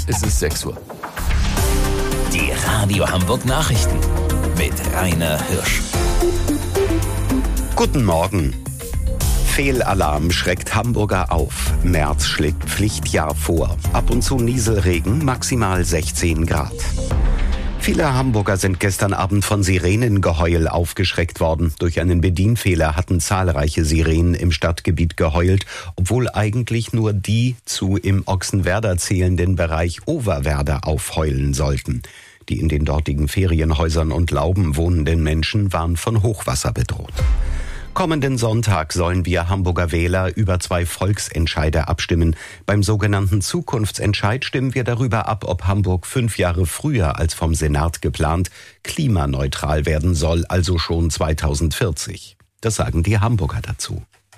Es ist 6 Uhr. Die Radio Hamburg Nachrichten mit Rainer Hirsch. Guten Morgen. Fehlalarm schreckt Hamburger auf. März schlägt Pflichtjahr vor. Ab und zu Nieselregen, maximal 16 Grad. Viele Hamburger sind gestern Abend von Sirenengeheul aufgeschreckt worden. Durch einen Bedienfehler hatten zahlreiche Sirenen im Stadtgebiet geheult, obwohl eigentlich nur die zu im Ochsenwerder zählenden Bereich Oberwerder aufheulen sollten. Die in den dortigen Ferienhäusern und Lauben wohnenden Menschen waren von Hochwasser bedroht. Kommenden Sonntag sollen wir Hamburger Wähler über 2 Volksentscheide abstimmen. Beim sogenannten Zukunftsentscheid stimmen wir darüber ab, ob Hamburg 5 Jahre früher als vom Senat geplant klimaneutral werden soll, also schon 2040. Das sagen die Hamburger dazu.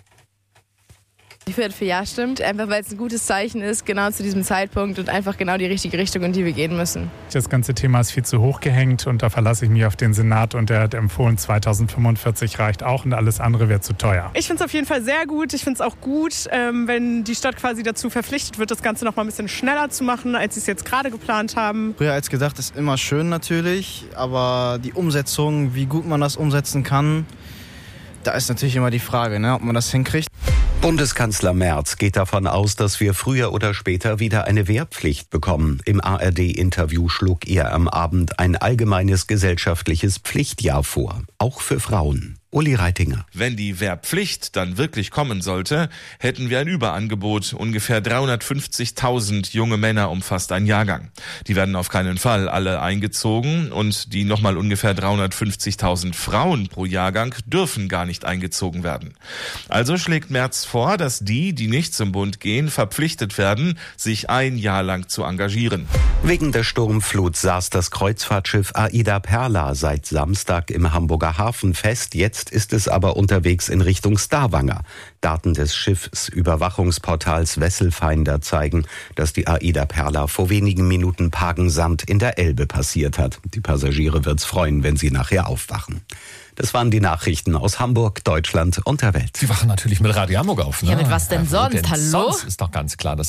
Ich werde für Ja stimmen, einfach weil es ein gutes Zeichen ist, genau zu diesem Zeitpunkt und einfach genau die richtige Richtung, in die wir gehen müssen. Das ganze Thema ist viel zu hoch gehängt und da verlasse ich mich auf den Senat und der hat empfohlen, 2045 reicht auch und alles andere wäre zu teuer. Ich finde es auf jeden Fall sehr gut. Ich finde es auch gut, wenn die Stadt quasi dazu verpflichtet wird, das Ganze noch mal ein bisschen schneller zu machen, als sie es jetzt gerade geplant haben. Früher als gedacht ist immer schön natürlich, aber die Umsetzung, wie gut man das umsetzen kann, da ist natürlich immer die Frage, ob man das hinkriegt. Bundeskanzler Merz geht davon aus, dass wir früher oder später wieder eine Wehrpflicht bekommen. Im ARD-Interview schlug er am Abend ein allgemeines gesellschaftliches Pflichtjahr vor, auch für Frauen. Uli Reitinger. Wenn die Wehrpflicht dann wirklich kommen sollte, hätten wir ein Überangebot. Ungefähr 350.000 junge Männer umfasst ein Jahrgang. Die werden auf keinen Fall alle eingezogen und die nochmal ungefähr 350.000 Frauen pro Jahrgang dürfen gar nicht eingezogen werden. Also schlägt Merz vor, dass die nicht zum Bund gehen, verpflichtet werden, sich ein Jahr lang zu engagieren. Wegen der Sturmflut saß das Kreuzfahrtschiff Aida Perla seit Samstag im Hamburger Hafen fest. Jetzt ist es aber unterwegs in Richtung Stavanger. Daten des Schiffsüberwachungsportals Wesselfinder zeigen, dass die Aida Perla vor wenigen Minuten Pagensand in der Elbe passiert hat. Die Passagiere wird's freuen, wenn sie nachher aufwachen. Das waren die Nachrichten aus Hamburg, Deutschland und der Welt. Sie wachen natürlich mit Radio Hamburg auf, ne? Ja, mit was denn sonst? Hallo? Sonst ist doch ganz klar, dass